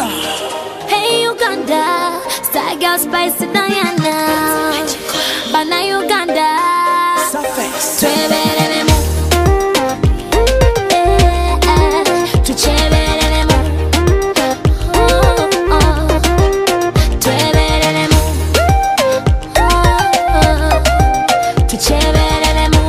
Hey Uganda, Star Girl Spice Diana, Bana Uganda, Tweberemu, Tucheberemu, Tweberemu, Tucheberemu,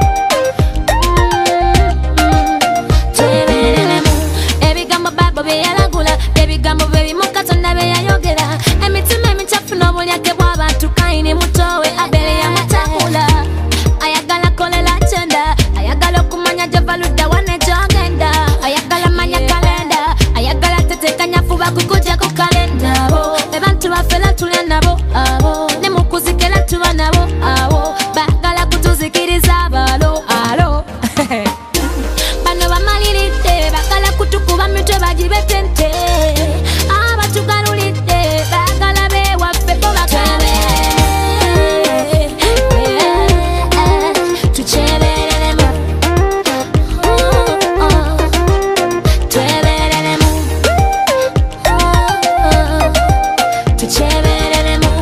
Tweberemu. Ebigambo Bible byeyalagula, ebigambo bye Katonda beyayogera, emitima emichafu n'obulyake bw'abantu Kaini mutowe Abele yamutakula. Ayagala kolela agenda, ayagala okumanya gy'ovaludda wane gy'ogenda, ayagala manya kalenda, ayagala tetekanya fuba kukuja ku kalenda. Abo be bantu baffe tulya nabo, abo ne mu kuzikira tuba nabo, abo baagala kutuzikiriza abalo alo. Bano bamaliridde baagala kutukuba mitwe bagibetente, abatugalulidde baagala bewaffe bo bakabe. Tucheberemu, tweberemu, tucheberemu.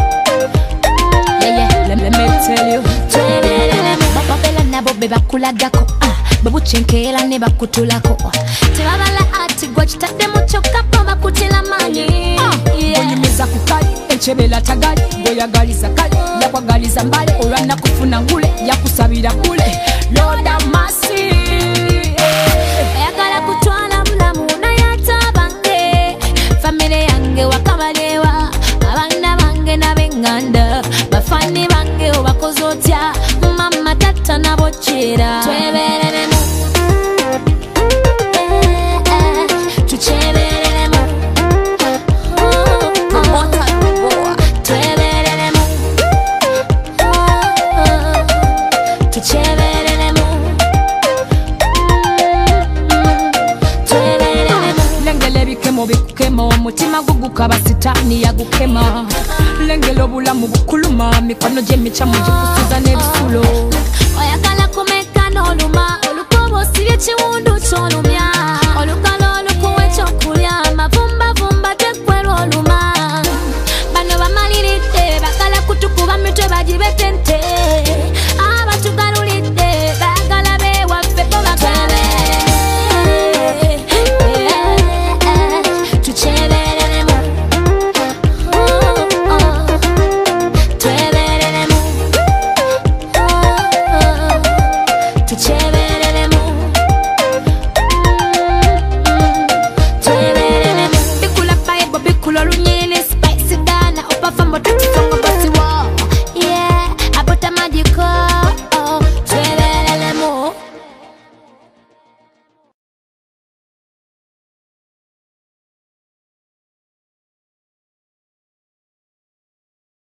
Let me tell you. Bababela nabo bebakulagako, babuchenkeera ne bakutulako, tebabala ati gwe kitaddemu kyokka bo bakutira manyi. Oyimiza ku kali enchebela tagali, boyagaliza kali yakwagaliza mbale, olwanakufuna ngule yakusabira kule. Lord have mercy. Ayagala kutwala bulamu naye atabange, famire yange wakabalewa, abaana bange n'ab'enganda, bafani bange obakoze otya, mama tata nabo kyera. Tweberemu, tucheberemu, tweberemu, tucheberemu, tweberemu. Lengela ebikemo bikukema, omutima gugukaba sitaani yagukema. Lengela obulamu bukuluma, mikono gy'emicamu gikusuza n'ebisulo. Oyagala kumeka n'oluma, olukoba osibye ekiwundu ky'olumya.